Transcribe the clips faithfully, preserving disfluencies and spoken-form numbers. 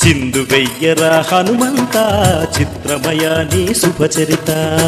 చిందు వెయ్యరా హనుమంత చిత్రమయ నీ శుభచరిత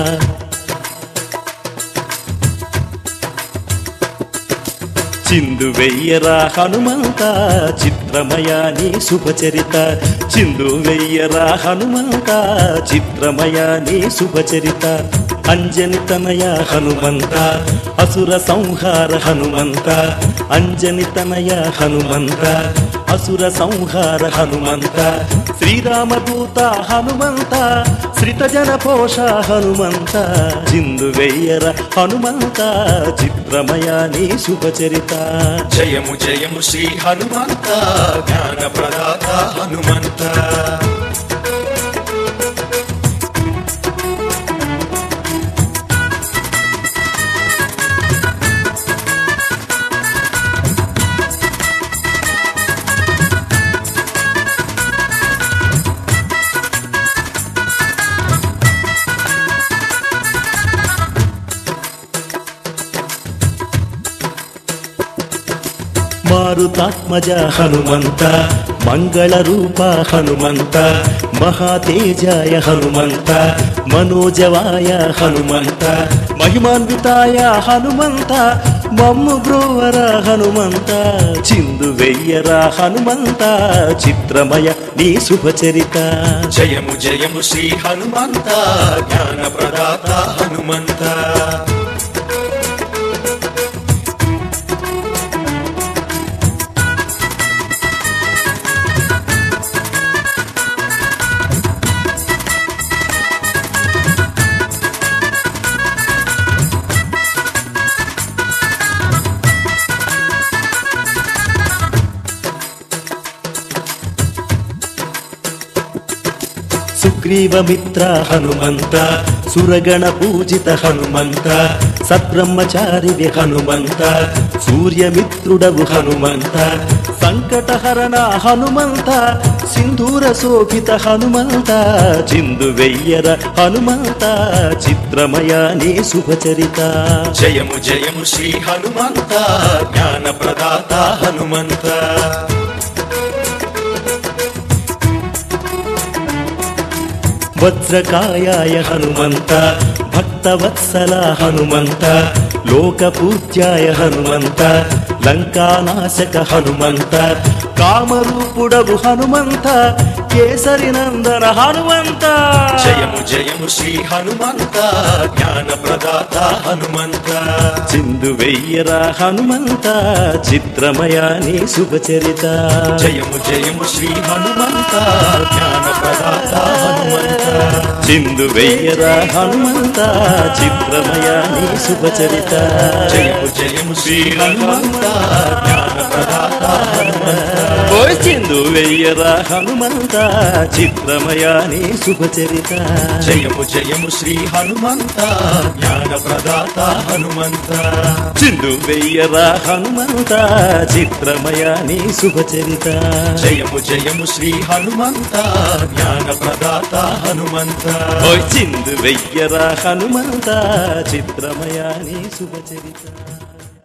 చిందు వెయ్యరా హనుమంత చిత్రమయ నీ శుభచరిత చిందు వెయ్యరా హనుమంత చిత్రమయ నీ శుభచరిత అంజని తనయ హనుమంత అసుర సంహార హనుమంత అంజని తనయ హనుమంత అసుర సంహార హనుమంత శ్రీరామదూత హనుమంత శ్రిత జన పోష హనుమంత చిందు వెయ్యర హనుమంత చిత్రమయ నీ శుభచరిత జయము జయము శ్రీ హనుమంత జ్ఞాన ప్రదాత హనుమంత మారుతాత్మజ హనుమంత మంగళ రూప హనుమంత మహాతేజాయ హనుమంత మనోజవాయ హనుమంత మహిమాన్వితాయ హనుమంత మమ్ము బ్రోవర హనుమంత చిందు వెయ్యర హనుమంత చిత్రమయ నీ శుభచరిత జయము జయము శ్రీ హనుమంత జ్ఞాన ప్రదాత హనుమంత సుగ్రీవమిత్ర హనుమంత సురగణ పూజిత హనుమంత సద్బ్రహ్మచారివి హనుమంత సూర్యమిత్రుడవు హనుమంత సంకటహరణ హనుమంత సింధూర శోభిత హనుమంత చిందు వెయ్యర హనుమంత చిత్రమయ నీ శుభచరిత జయము జయము శ్రీ హనుమంత జ్ఞాన ప్రదాత హనుమంత వజ్రకాయాయ హనుమంత భక్తవత్సల హనుమంత లోకపూజ్యాయ హనుమంత లంకానాశక హనుమంత కామరూపుడవు హనుమంత కేసరి నందన హనుమంత జయము జయము శ్రీ హనుమంత జ్ఞాన ప్రదాత హనుమంత చిందు వెయ్యర హనుమంత చిత్రమయ నీ శుభచరిత జయము జయము శ్రీ హనుమంత జ్ఞాన ప్రదాత హనుమంత చిందు వెయ్యర హనుమంత చిత్రమయ నీ శుభచరిత జయము జయము శ్రీ హనుమంత జ్ఞాన ప్రదాత హనుమంత ఓయ్ చిందు వెయ్యర హనుమంత చిత్రమయ నీ శుభచరిత జయము జయము శ్రీ హనుమంత జ్ఞాన ప్రదాత హనుమంత చిందు వెయ్యర హనుమంత చిత్రమయ నీ శుభచరిత జయము జయము శ్రీ హనుమంత జ్ఞాన ప్రదాత హనుమంత ఓయ్ చిందు వెయ్యర హనుమంత చిత్రమయ నీ శుభచరిత